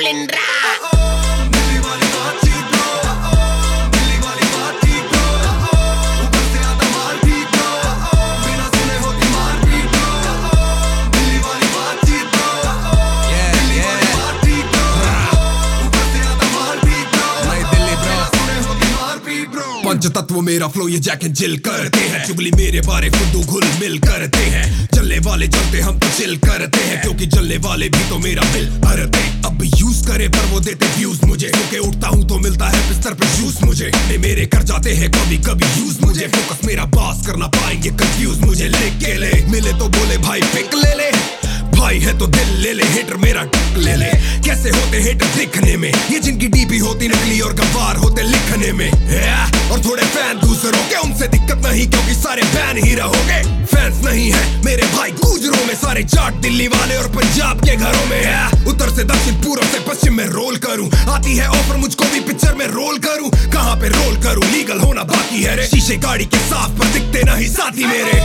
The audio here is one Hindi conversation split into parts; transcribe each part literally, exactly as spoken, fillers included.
rolling rap. पंच तत्व मेरा फ्लो ये जैक एंड जिल करते हैं, चुगली मेरे बारे खुद घुल मिल करते हैं। चलने वाले चलते हम तो चिल करते हैं, क्योंकि चलने वाले भी तो मेरा बिल भरते। अब यूज करे पर वो देते व्यूज मुझे, क्योंकि उठता हूँ तो मिलता है बिस्तर पे जूस मुझे। ये मेरे कर जाते हैं कभी कभी यूज मुझे, फोकस मेरा पास करना पाएंगे कंफ्यूज मुझे। लिख के ले मिले तो बोले भाई पिक ले ले, भाई है तो दिल ले ले, हेटर मेरा टक ले ले। कैसे होते हेटर दिखने में, ये जिनकी डीपी होती नकली और गवार होते लिखने में। और थोड़े फैन दूसरों के, उनसे दिक्कत नहीं क्योंकि सारे फैन ही रहोगे। फैंस नहीं है मेरे भाई गुजरों में, सारे जाट दिल्ली वाले और पंजाब के घरों में है। उत्तर से दक्षिण पूर्व से पश्चिम में रोल करूं, आती है ऑफर मुझको भी पिक्चर में रोल करूं। कहां पे रोल करूं, लीगल होना बाकी है रे। शीशे गाड़ी के साफ पर दिखते नहीं साथी मेरे।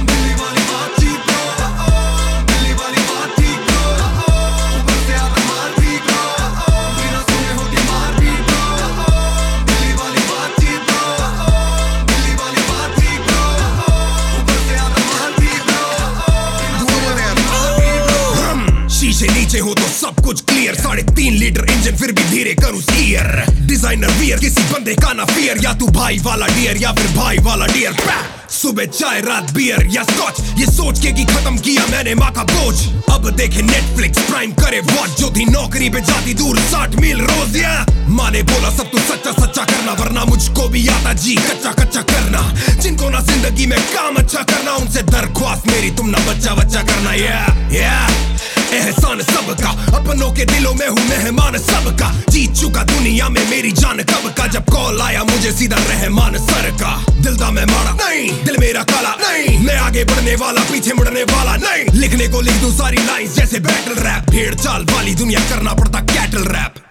शीशे नीचे हो तो सब कुछ क्लियर, साढ़े तीन लीटर इंजन फिर भी धीरे करूं स्टीयर। डिजाइनर वियर किसी बंदे का ना फियर, या तू भाई वाला डियर या फिर भाई वाला डियर। सुबह चाय रात बियर या स्कॉच, ये सोच के कि खत्म किया मैंने माँ का बोझ। अब देखे नेटफ्लिक्स प्राइम करे वॉच, जो थी नौकरी पे जाती दूर साठ मील रोज। या माँ ने बोला सब तू सच्चा सच्चा करना, वरना मुझको भी आता जी कच्चा कच्चा करना। जिनको ना जिंदगी में काम अच्छा करना, उनसे दरख्वास्त मेरी तुम ना बच्चा बच्चा करना। या या एहसान सबका, अपनों के दिलों में हूँ मेहमान सबका। जीत चुका दुनिया में मेरी जान कब का, जब कॉल आया मुझे सीधा रहमान सर का। दिल दा मैं मारा नहीं, दिल मेरा काला नहीं, मैं आगे बढ़ने वाला पीछे मुड़ने वाला नहीं। लिखने को लिख दूं सारी लाइंस जैसे बैटल रैप, भेड़ चाल वाली दुनिया करना पड़ता कैटल रैप।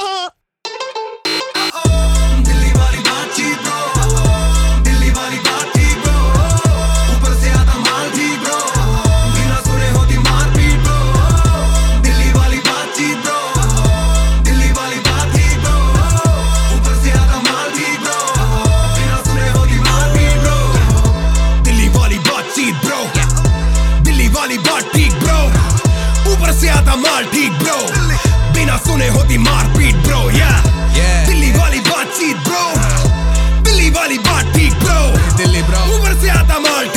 ऊपर से आता माल ठीक ब्रो, बिना सुने होती मारपीट ब्रो। या दिल्ली वाली बातचीत ब्रो, दिल्ली वाली बात ठीक ब्रो, दिल्ली ब्रो। ऊपर से आता माल